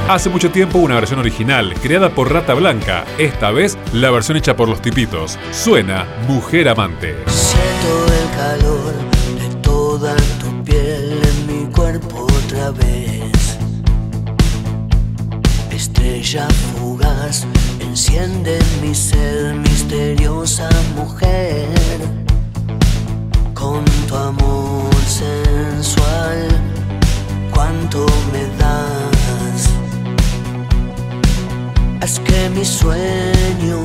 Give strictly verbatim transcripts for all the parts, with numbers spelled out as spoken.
Hace mucho tiempo una versión original, creada por Rata Blanca. Esta vez, la versión hecha por Los Tipitos. Suena Mujer Amante. Siento el calor de toda tu piel en mi cuerpo otra vez. Estrella fugaz, enciende mi ser, misteriosa mujer. Con tu amor sensual, cuánto me das. Haz que mi sueño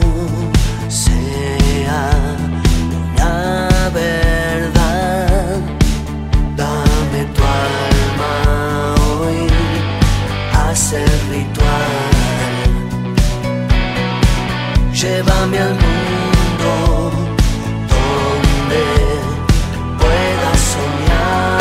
sea una verdad. Dame tu alma hoy, haz el ritual. Llévame al mundo donde pueda soñar.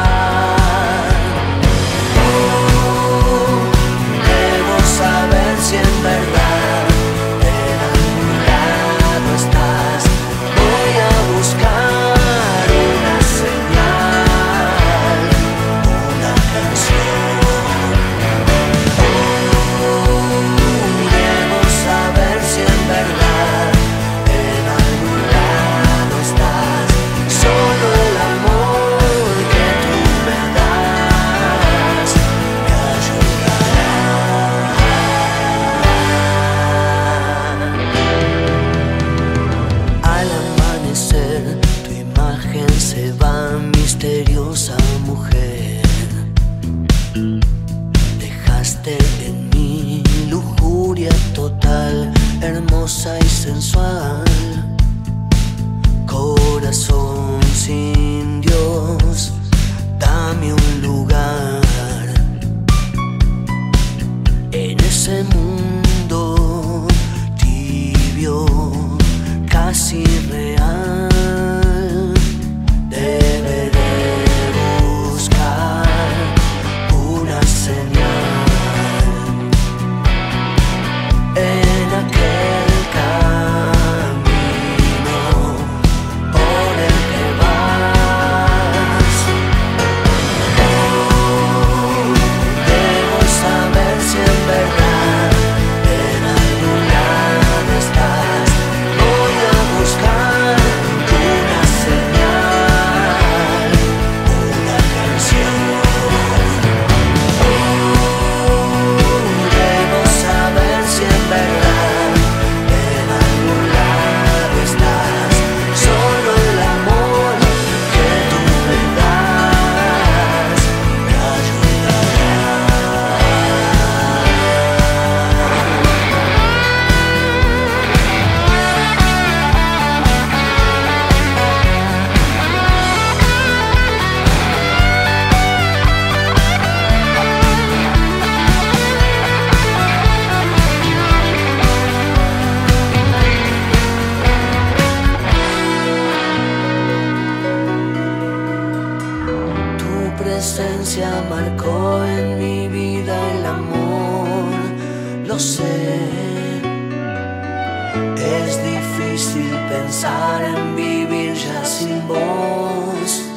Oh, debo saber si en verdad en algún lado estás. Voy a buscar una señal, una canción. Oh, debo saber si en verdad en algún lado estás. Solo el amor que tú me das me ayudará. Al amanecer tu imagen se va, misteriosa mujer. Dejaste en mí lujuria total, hermosa y sensual. Corazón sin Dios, dame un lugar en ese mundo tibio, casi real. Deberé buscar una señal en aquel camino por el que vas. Oh, debo saber si en verdad en algún lado estás. Voy a buscar una señal, una canción. Oh, debo saber si en verdad en algún lado estás. Solo el amor que tú me das me ayudará. Tu presencia marcó en mi vida el amor, lo sé. Es difícil pensar en vivir ya sin vos.